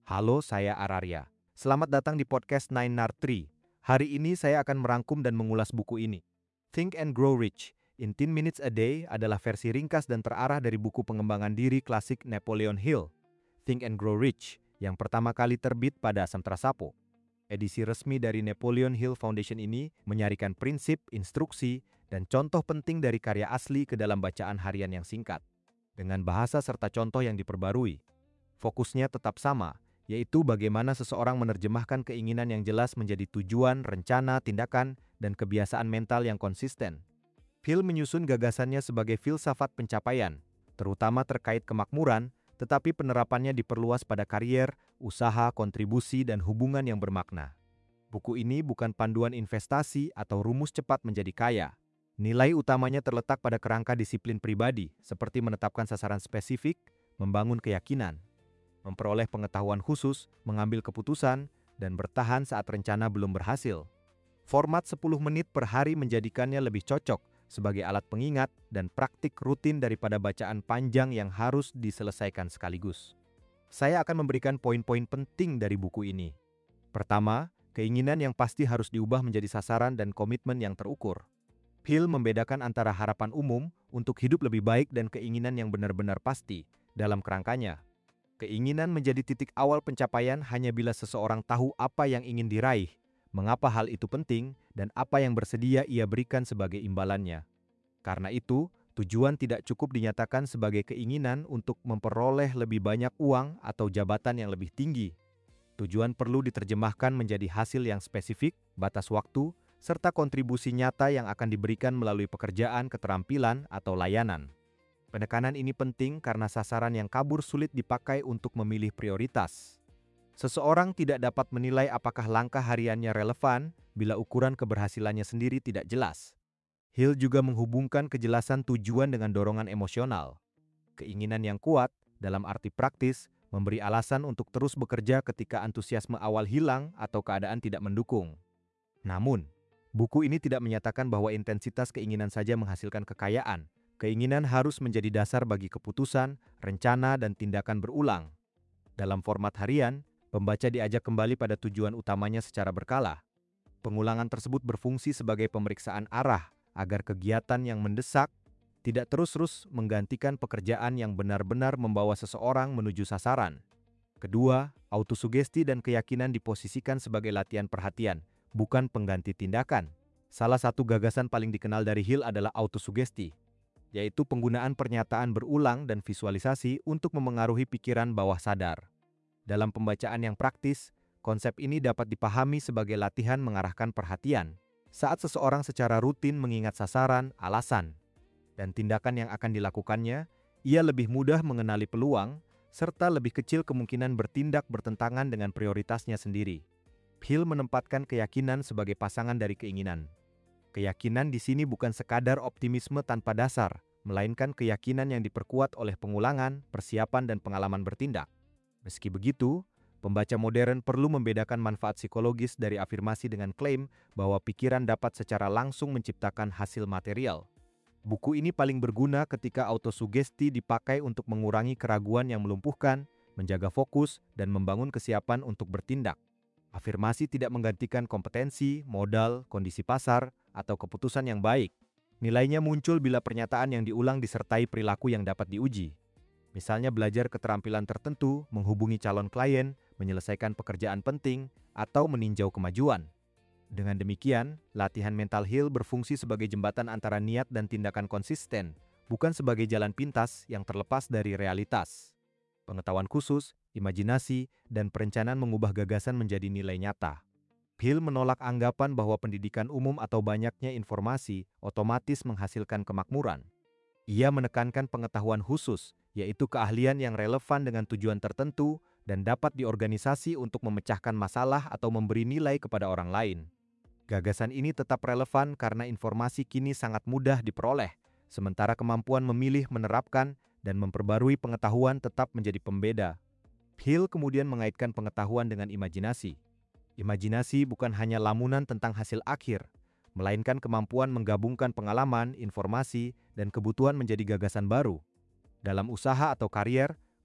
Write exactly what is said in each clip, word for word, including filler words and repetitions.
Halo, saya Araria. Selamat datang di podcast Nine Nard Tree. Hari ini saya akan merangkum dan mengulas buku ini. Think and Grow Rich in ten Minutes a Day adalah versi ringkas dan terarah dari buku pengembangan diri klasik Napoleon Hill, Think and Grow Rich, yang pertama kali terbit pada Samsara Sapo. Edisi resmi dari Napoleon Hill Foundation ini menyarikan prinsip, instruksi, dan contoh penting dari karya asli ke dalam bacaan harian yang singkat, dengan bahasa serta contoh yang diperbarui. Fokusnya tetap sama, yaitu bagaimana seseorang menerjemahkan keinginan yang jelas menjadi tujuan, rencana, tindakan, dan kebiasaan mental yang konsisten. Hill menyusun gagasannya sebagai filsafat pencapaian, terutama terkait kemakmuran, tetapi penerapannya diperluas pada karier, usaha, kontribusi, dan hubungan yang bermakna. Buku ini bukan panduan investasi atau rumus cepat menjadi kaya. Nilai utamanya terletak pada kerangka disiplin pribadi, seperti menetapkan sasaran spesifik, membangun keyakinan, memperoleh pengetahuan khusus, mengambil keputusan, dan bertahan saat rencana belum berhasil. Format sepuluh menit per hari menjadikannya lebih cocok sebagai alat pengingat dan praktik rutin daripada bacaan panjang yang harus diselesaikan sekaligus. Saya akan memberikan poin-poin penting dari buku ini. Pertama, keinginan yang pasti harus diubah menjadi sasaran dan komitmen yang terukur. Hill membedakan antara harapan umum untuk hidup lebih baik dan keinginan yang benar-benar pasti dalam kerangkanya. Keinginan menjadi titik awal pencapaian hanya bila seseorang tahu apa yang ingin diraih, mengapa hal itu penting, dan apa yang bersedia ia berikan sebagai imbalannya. Karena itu, tujuan tidak cukup dinyatakan sebagai keinginan untuk memperoleh lebih banyak uang atau jabatan yang lebih tinggi. Tujuan perlu diterjemahkan menjadi hasil yang spesifik, batas waktu, serta kontribusi nyata yang akan diberikan melalui pekerjaan, keterampilan, atau layanan. Penekanan ini penting karena sasaran yang kabur sulit dipakai untuk memilih prioritas. Seseorang tidak dapat menilai apakah langkah hariannya relevan bila ukuran keberhasilannya sendiri tidak jelas. Hill juga menghubungkan kejelasan tujuan dengan dorongan emosional. Keinginan yang kuat, dalam arti praktis, memberi alasan untuk terus bekerja ketika antusiasme awal hilang atau keadaan tidak mendukung. Namun, buku ini tidak menyatakan bahwa intensitas keinginan saja menghasilkan kekayaan. Keinginan harus menjadi dasar bagi keputusan, rencana, dan tindakan berulang. Dalam format harian, pembaca diajak kembali pada tujuan utamanya secara berkala. Pengulangan tersebut berfungsi sebagai pemeriksaan arah agar kegiatan yang mendesak tidak terus-terus menggantikan pekerjaan yang benar-benar membawa seseorang menuju sasaran. Kedua, autosugesti dan keyakinan diposisikan sebagai latihan perhatian, bukan pengganti tindakan. Salah satu gagasan paling dikenal dari Hill adalah autosugesti, yaitu penggunaan pernyataan berulang dan visualisasi untuk memengaruhi pikiran bawah sadar. Dalam pembacaan yang praktis, konsep ini dapat dipahami sebagai latihan mengarahkan perhatian. Saat seseorang secara rutin mengingat sasaran, alasan, dan tindakan yang akan dilakukannya, ia lebih mudah mengenali peluang, serta lebih kecil kemungkinan bertindak bertentangan dengan prioritasnya sendiri. Hill menempatkan keyakinan sebagai pasangan dari keinginan. Keyakinan di sini bukan sekadar optimisme tanpa dasar, melainkan keyakinan yang diperkuat oleh pengulangan, persiapan, dan pengalaman bertindak. Meski begitu, pembaca modern perlu membedakan manfaat psikologis dari afirmasi dengan klaim bahwa pikiran dapat secara langsung menciptakan hasil material. Buku ini paling berguna ketika autosugesti dipakai untuk mengurangi keraguan yang melumpuhkan, menjaga fokus, dan membangun kesiapan untuk bertindak. Afirmasi tidak menggantikan kompetensi, modal, kondisi pasar, atau keputusan yang baik. Nilainya muncul bila pernyataan yang diulang disertai perilaku yang dapat diuji. Misalnya belajar keterampilan tertentu, menghubungi calon klien, menyelesaikan pekerjaan penting, atau meninjau kemajuan. Dengan demikian, latihan mental Hill berfungsi sebagai jembatan antara niat dan tindakan konsisten, bukan sebagai jalan pintas yang terlepas dari realitas. Pengetahuan khusus, imajinasi, dan perencanaan mengubah gagasan menjadi nilai nyata. Hill menolak anggapan bahwa pendidikan umum atau banyaknya informasi otomatis menghasilkan kemakmuran. Ia menekankan pengetahuan khusus, yaitu keahlian yang relevan dengan tujuan tertentu dan dapat diorganisasi untuk memecahkan masalah atau memberi nilai kepada orang lain. Gagasan ini tetap relevan karena informasi kini sangat mudah diperoleh, sementara kemampuan memilih, menerapkan, dan memperbarui pengetahuan tetap menjadi pembeda. Hill kemudian mengaitkan pengetahuan dengan imajinasi. Imajinasi bukan hanya lamunan tentang hasil akhir, melainkan kemampuan menggabungkan pengalaman, informasi, dan kebutuhan menjadi gagasan baru. Dalam usaha atau karier,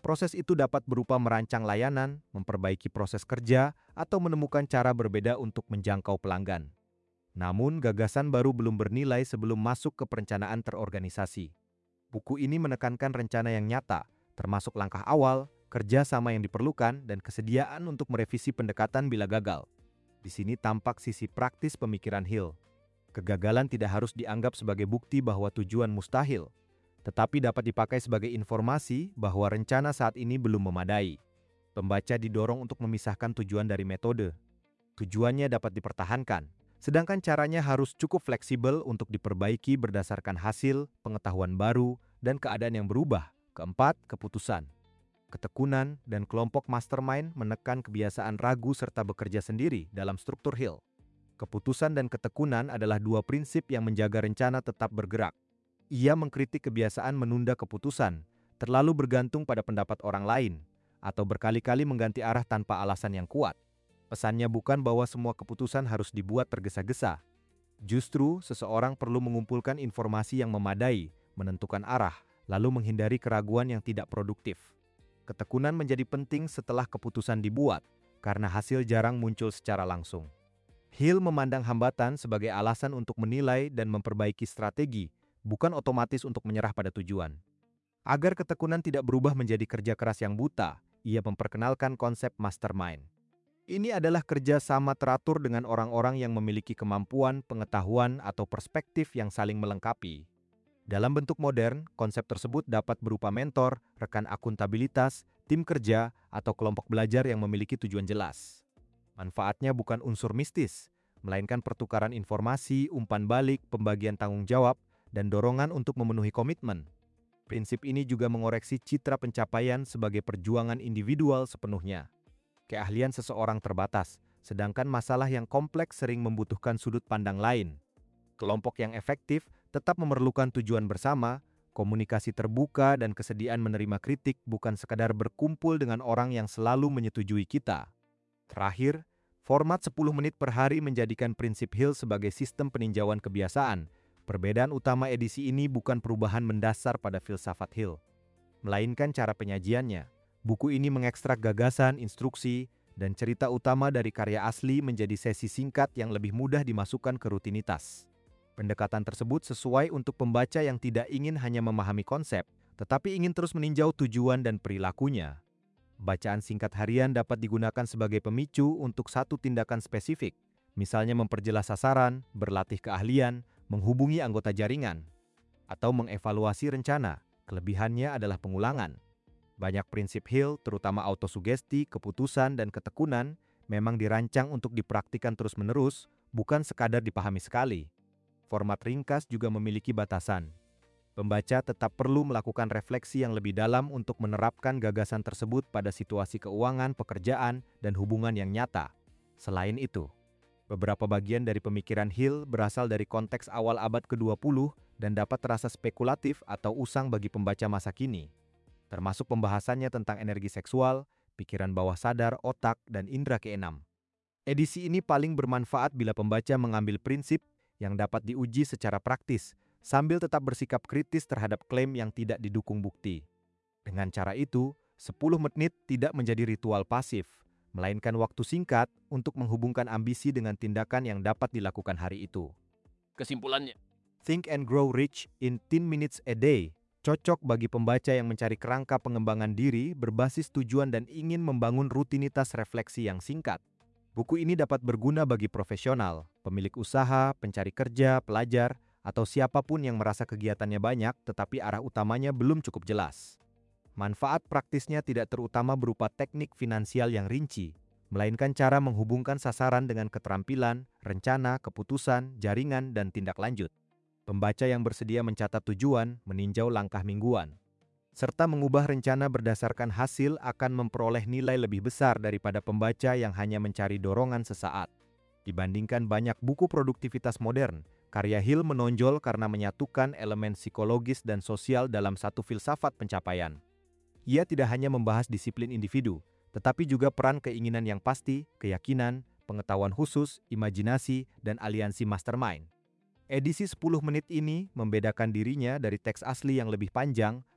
Proses itu dapat berupa merancang layanan, memperbaiki proses kerja, atau menemukan cara berbeda untuk menjangkau pelanggan. Namun, gagasan baru belum bernilai sebelum masuk ke perencanaan terorganisasi. Buku ini menekankan rencana yang nyata, termasuk langkah awal, kerjasama yang diperlukan, dan kesediaan untuk merevisi pendekatan bila gagal. Di sini tampak sisi praktis pemikiran Hill. Kegagalan tidak harus dianggap sebagai bukti bahwa tujuan mustahil, tetapi dapat dipakai sebagai informasi bahwa rencana saat ini belum memadai. Pembaca didorong untuk memisahkan tujuan dari metode. Tujuannya dapat dipertahankan, sedangkan caranya harus cukup fleksibel untuk diperbaiki berdasarkan hasil, pengetahuan baru, dan keadaan yang berubah. Keempat, keputusan. Ketekunan dan kelompok mastermind menekan kebiasaan ragu serta bekerja sendiri dalam struktur Hill. Keputusan dan ketekunan adalah dua prinsip yang menjaga rencana tetap bergerak. Ia mengkritik kebiasaan menunda keputusan, terlalu bergantung pada pendapat orang lain, atau berkali-kali mengganti arah tanpa alasan yang kuat. Pesannya bukan bahwa semua keputusan harus dibuat tergesa-gesa. Justru, seseorang perlu mengumpulkan informasi yang memadai, menentukan arah, lalu menghindari keraguan yang tidak produktif. Ketekunan menjadi penting setelah keputusan dibuat, karena hasil jarang muncul secara langsung. Hill memandang hambatan sebagai alasan untuk menilai dan memperbaiki strategi, bukan otomatis untuk menyerah pada tujuan. Agar ketekunan tidak berubah menjadi kerja keras yang buta, ia memperkenalkan konsep mastermind. Ini adalah kerja sama teratur dengan orang-orang yang memiliki kemampuan, pengetahuan, atau perspektif yang saling melengkapi. Dalam bentuk modern, konsep tersebut dapat berupa mentor, rekan akuntabilitas, tim kerja, atau kelompok belajar yang memiliki tujuan jelas. Manfaatnya bukan unsur mistis, melainkan pertukaran informasi, umpan balik, pembagian tanggung jawab, dan dorongan untuk memenuhi komitmen. Prinsip ini juga mengoreksi citra pencapaian sebagai perjuangan individual sepenuhnya. Keahlian seseorang terbatas, sedangkan masalah yang kompleks sering membutuhkan sudut pandang lain. Kelompok yang efektif tetap memerlukan tujuan bersama, komunikasi terbuka, dan kesediaan menerima kritik bukan sekadar berkumpul dengan orang yang selalu menyetujui kita. Terakhir, format sepuluh menit per hari menjadikan prinsip Hill sebagai sistem peninjauan kebiasaan. Perbedaan utama edisi ini bukan perubahan mendasar pada filsafat Hill, melainkan cara penyajiannya. Buku ini mengekstrak gagasan, instruksi, dan cerita utama dari karya asli menjadi sesi singkat yang lebih mudah dimasukkan ke rutinitas. Pendekatan tersebut sesuai untuk pembaca yang tidak ingin hanya memahami konsep, tetapi ingin terus meninjau tujuan dan perilakunya. Bacaan singkat harian dapat digunakan sebagai pemicu untuk satu tindakan spesifik, misalnya memperjelas sasaran, berlatih keahlian, menghubungi anggota jaringan, atau mengevaluasi rencana. Kelebihannya adalah pengulangan. Banyak prinsip Hill, terutama autosugesti, keputusan, dan ketekunan, memang dirancang untuk dipraktikkan terus-menerus, bukan sekadar dipahami sekali. Format ringkas juga memiliki batasan. Pembaca tetap perlu melakukan refleksi yang lebih dalam untuk menerapkan gagasan tersebut pada situasi keuangan, pekerjaan, dan hubungan yang nyata. Selain itu, beberapa bagian dari pemikiran Hill berasal dari konteks awal abad kedua puluh dan dapat terasa spekulatif atau usang bagi pembaca masa kini, termasuk pembahasannya tentang energi seksual, pikiran bawah sadar, otak, dan indera keenam. Edisi ini paling bermanfaat bila pembaca mengambil prinsip yang dapat diuji secara praktis, sambil tetap bersikap kritis terhadap klaim yang tidak didukung bukti. Dengan cara itu, sepuluh menit tidak menjadi ritual pasif, melainkan waktu singkat untuk menghubungkan ambisi dengan tindakan yang dapat dilakukan hari itu. Kesimpulannya, Think and Grow Rich in ten minutes a day cocok bagi pembaca yang mencari kerangka pengembangan diri berbasis tujuan dan ingin membangun rutinitas refleksi yang singkat. Buku ini dapat berguna bagi profesional, pemilik usaha, pencari kerja, pelajar, atau siapapun yang merasa kegiatannya banyak tetapi arah utamanya belum cukup jelas. Manfaat praktisnya tidak terutama berupa teknik finansial yang rinci, melainkan cara menghubungkan sasaran dengan keterampilan, rencana, keputusan, jaringan, dan tindak lanjut. Pembaca yang bersedia mencatat tujuan, meninjau langkah mingguan, serta mengubah rencana berdasarkan hasil akan memperoleh nilai lebih besar daripada pembaca yang hanya mencari dorongan sesaat. Dibandingkan banyak buku produktivitas modern, karya Hill menonjol karena menyatukan elemen psikologis dan sosial dalam satu filsafat pencapaian. Ia tidak hanya membahas disiplin individu, tetapi juga peran keinginan yang pasti, keyakinan, pengetahuan khusus, imajinasi, dan aliansi mastermind. Edisi sepuluh menit ini membedakan dirinya dari teks asli yang lebih panjang,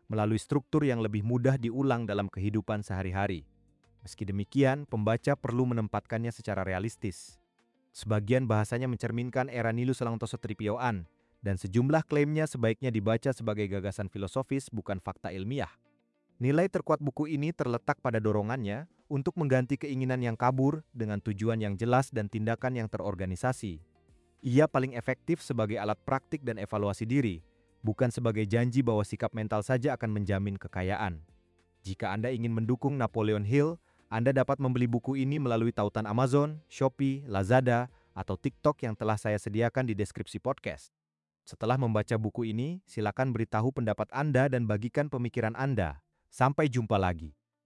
melalui struktur yang lebih mudah diulang dalam kehidupan sehari-hari. Meski demikian, pembaca perlu menempatkannya secara realistis. Sebagian bahasanya mencerminkan era Nilus Langtosotripioan, dan sejumlah klaimnya sebaiknya dibaca sebagai gagasan filosofis bukan fakta ilmiah. Nilai terkuat buku ini terletak pada dorongannya untuk mengganti keinginan yang kabur dengan tujuan yang jelas dan tindakan yang terorganisasi. Ia paling efektif sebagai alat praktik dan evaluasi diri, bukan sebagai janji bahwa sikap mental saja akan menjamin kekayaan. Jika Anda ingin mendukung Napoleon Hill, Anda dapat membeli buku ini melalui tautan Amazon, Shopee, Lazada, atau TikTok yang telah saya sediakan di deskripsi podcast. Setelah membaca buku ini, silakan beritahu pendapat Anda dan bagikan pemikiran Anda. Sampai jumpa lagi.